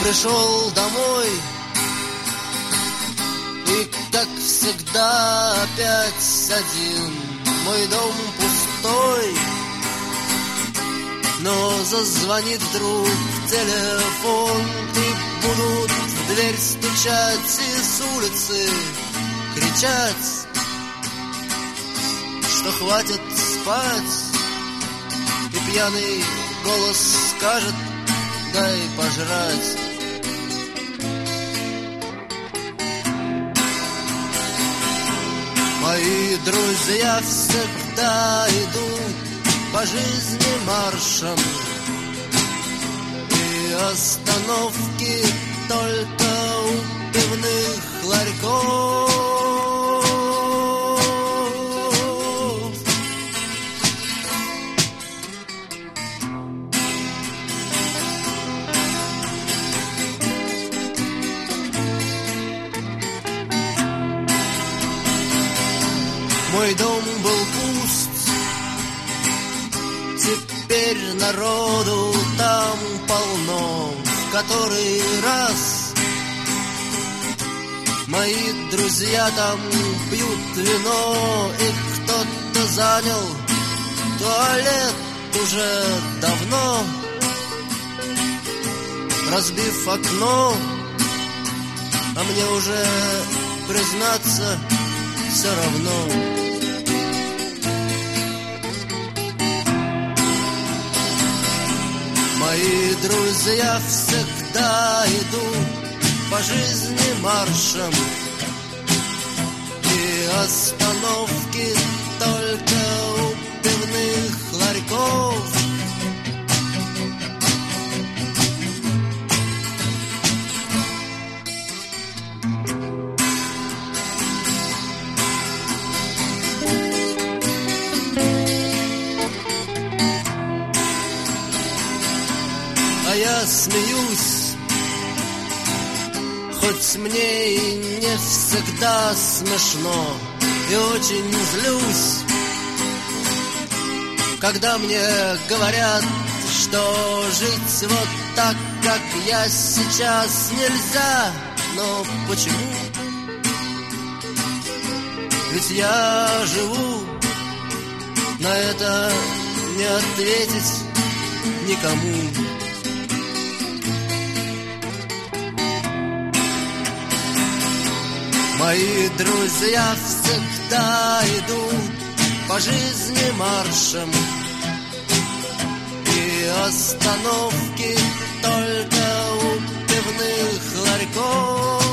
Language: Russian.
пришел домой, и, как всегда, опять один. Мой дом пустой, но зазвонит вдруг телефон, и будут в дверь стучать и с улицы кричать, что хватит спать. И пьяный голос скажет: дай пожрать. Мои друзья всегда идут по жизни маршем, и остановки только у пивных ларьков. Мой дом был пуст, теперь народу там полно. В который раз мои друзья там пьют вино, и кто-то занял туалет уже давно, разбив окно. А мне уже, признаться, все равно. Мои друзья всегда идут по жизни маршем, и остановки только у пивных ларьков. Я смеюсь, хоть мне и не всегда смешно, и очень злюсь, когда мне говорят, что жить вот так, как я сейчас, нельзя. Но почему? Ведь я живу, на это не ответить никому. Мои друзья всегда идут по жизни маршем, и остановки только у пивных ларьков.